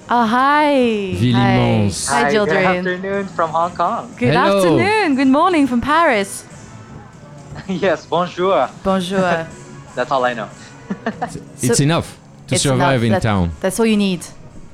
Oh, hi. Villemons. Hi, Hi, good Jildren. afternoon from Hong Kong. Good Hello. afternoon. Good morning from Paris. Yes, bonjour. Bonjour. That's all I know. It's enough to It's survive enough. in town. That's all you need.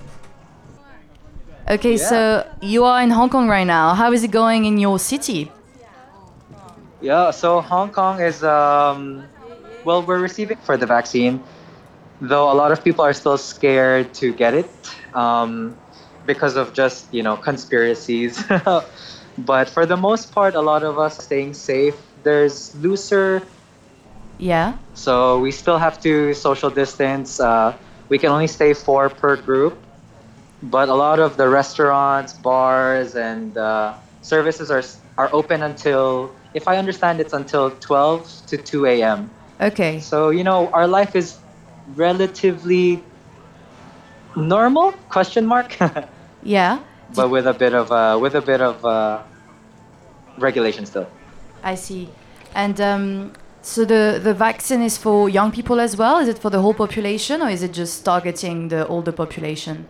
Okay, Yeah. so you are in Hong Kong right now. How is it going in your city? Yeah, so Hong Kong is, well, we're receiving for the vaccine, though a lot of people are still scared to get it because of just, conspiracies. But for the most part, a lot of us staying safe. There's looser, Yeah. so we still have to social distance. We can only stay four per group. But a lot of the restaurants, bars, and services are open until, if I understand, it's until 12 to 2 a.m. Okay. So our life is relatively normal? Question mark. Yeah. But with a bit of regulation still. I see. And so the vaccine is for young people as well? Is it for the whole population or is it just targeting the older population?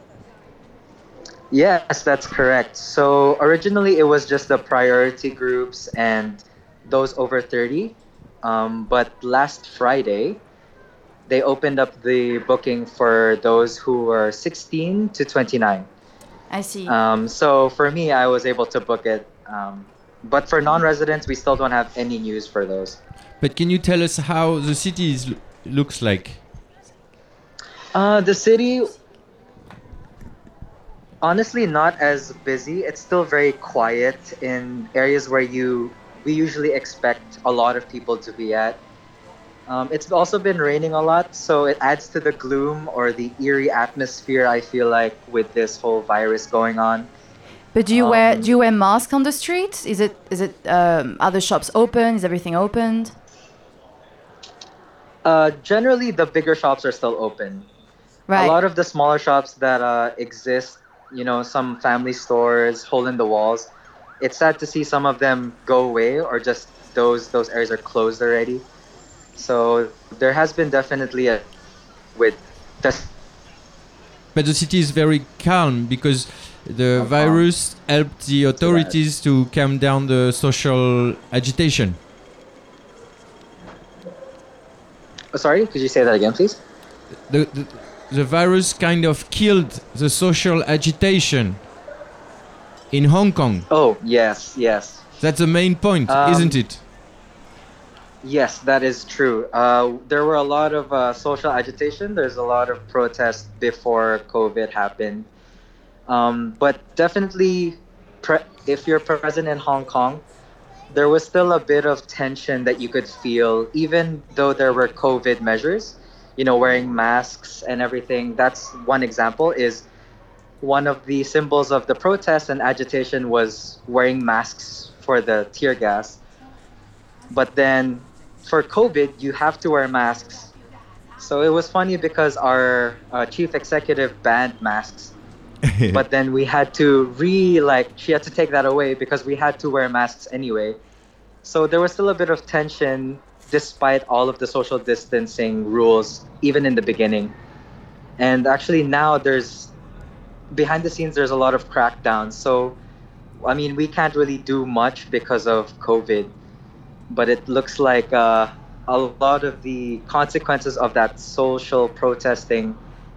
Yes, that's correct. So originally it was just the priority groups and those over 30. But last Friday, they opened up the booking for those who were 16 to 29. I see. So for me, I was able to book it. But for non-residents, we still don't have any news for those. But can you tell us how the city looks like? The city, honestly, not as busy. It's still very quiet in areas where we usually expect a lot of people to be at. It's also been raining a lot, so it adds to the gloom or the eerie atmosphere, I feel like, with this whole virus going on. But do you wear mask on the street? Is it are the shops open? Is everything opened? Generally, the bigger shops are still open. A Right. lot of the smaller shops that exist, some family stores, hole in the walls. It's sad to see some of them go away or just those areas are closed already. So there has been definitely a with the But the city is very calm because the Hong Kong. virus helped the To that. authorities to calm down the social agitation. Sorry, could you say that again, please? The, the, the virus kind of killed the social agitation in Hong Kong. Oh, yes, yes. That's the main point, isn't it? Yes, that is true. There were a lot of social agitation. There's a lot of protests before COVID happened. But definitely, if you're present in Hong Kong, there was still a bit of tension that you could feel, even though there were COVID measures, wearing masks and everything. That's one example, is one of the symbols of the protest and agitation was wearing masks for the tear gas. But then for COVID, you have to wear masks. So it was funny because our chief executive banned masks, but then we had to she had to take that away because we had to wear masks anyway. So there was still a bit of tension despite all of the social distancing rules, even in the beginning. And actually now behind the scenes, there's a lot of crackdowns. So, I mean, we can't really do much because of COVID, but it looks like a lot of the consequences of that social protesting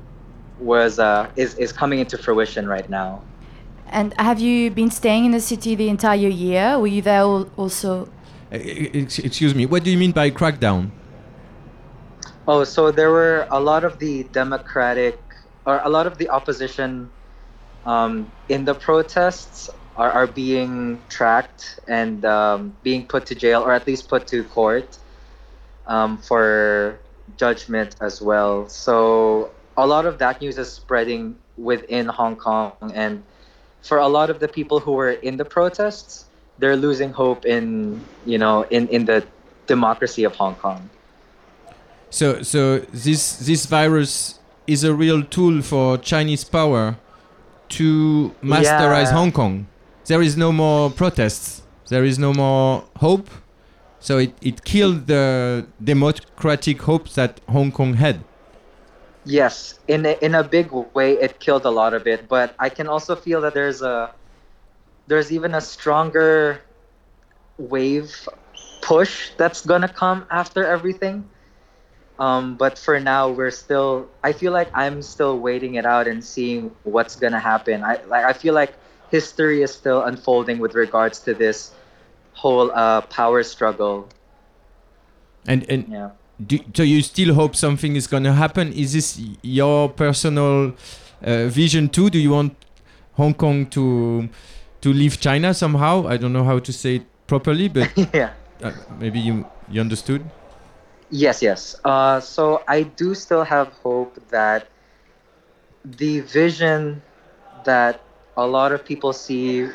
is coming into fruition right now. And have you been staying in the city the entire year? Were you there also? Excuse me, what do you mean by crackdown? Oh, so there were a lot of the democratic or a lot of the opposition in the protests are being tracked and being put to jail or at least put to court for judgment as well. So a lot of that news is spreading within Hong Kong, and for a lot of the people who were in the protests, they're losing hope in the democracy of Hong Kong. So this virus is a real tool for Chinese power to masterize Yeah. Hong Kong. There is no more protests. There is no more hope. So it killed the democratic hope that Hong Kong had. Yes, in a big way, it killed a lot of it. But I can also feel that there's even a stronger wave push that's gonna come after everything. But for now, I feel like I'm still waiting it out and seeing what's gonna happen. I feel like history is still unfolding with regards to this whole power struggle. And Yeah. so you still hope something is going to happen? Is this your personal vision too? Do you want Hong Kong to leave China somehow? I don't know how to say it properly, but Yeah. maybe you understood. Yes, yes. So I do still have hope that the vision that a lot of people see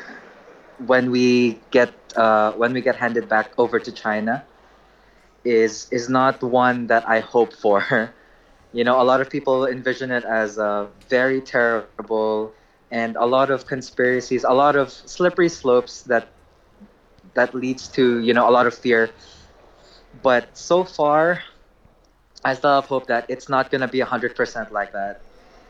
when we get handed back over to China is not one that I hope for. You know, a lot of people envision it as very terrible, and a lot of conspiracies, a lot of slippery slopes that leads to, you know, a lot of fear. But so far, I still have hope that it's not gonna be 100% like that.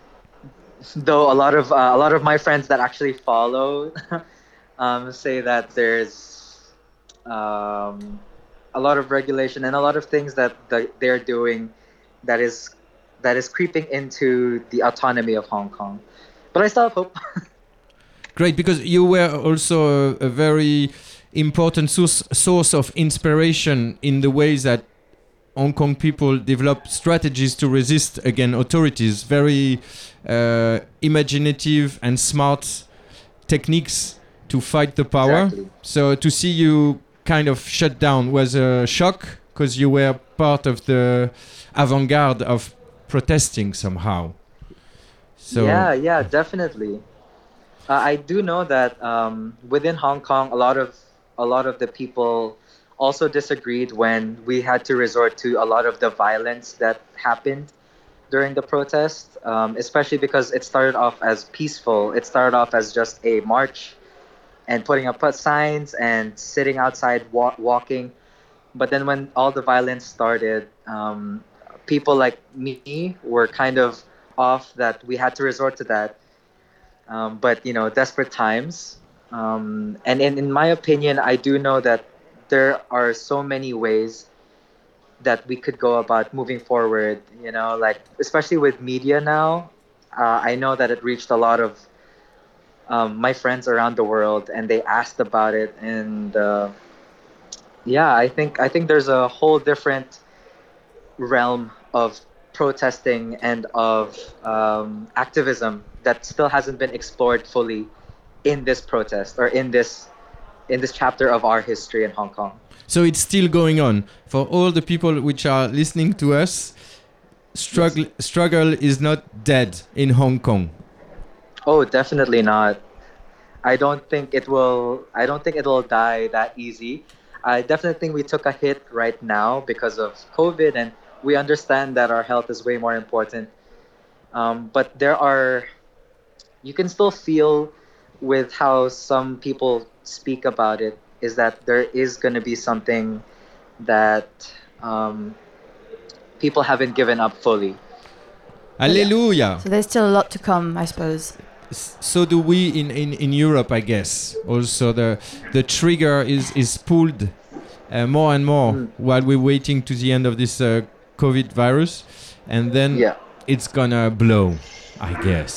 Though a lot of my friends that actually follow say that there's um, a lot of regulation and a lot of things that they're doing that is that is creeping into the autonomy of Hong Kong. But I still have hope. Great, because you were also a very important source of inspiration in the ways that Hong Kong people develop strategies to resist against authorities. Very imaginative and smart techniques to fight the power. Exactly. So to see you kind of shut down was a shock because you were part of the avant-garde of protesting somehow. So Yeah, yeah, definitely. I do know that within Hong Kong, a lot of the people also disagreed when we had to resort to a lot of the violence that happened during the protest, especially because it started off as peaceful. It started off as just a march and putting up signs and sitting outside walking. But then when all the violence started, people like me were kind of off that we had to resort to that. But you know, desperate times. And in my opinion, I do know that there are so many ways that we could go about moving forward. You know, like especially with media now, I know that it reached a lot of my friends around the world, and they asked about it. And yeah, I think there's a whole different realm of protesting and of activism that still hasn't been explored fully in this protest or in this chapter of our history in Hong Kong. so it's still going on for all the people which are listening to us. Struggle is not dead in Hong Kong. Oh, definitely not. I don't think it will die that easy. I definitely think we took a hit right now because of COVID, and we understand that our health is way more important. But you can still feel with how some people speak about it is that there is going to be something that um, people haven't given up fully. Alleluia. So there's still a lot to come, I suppose. So do we in Europe, I guess. Also, the trigger is pulled more and more while we're waiting to the end of this COVID virus, and then Yeah. it's gonna blow, I guess.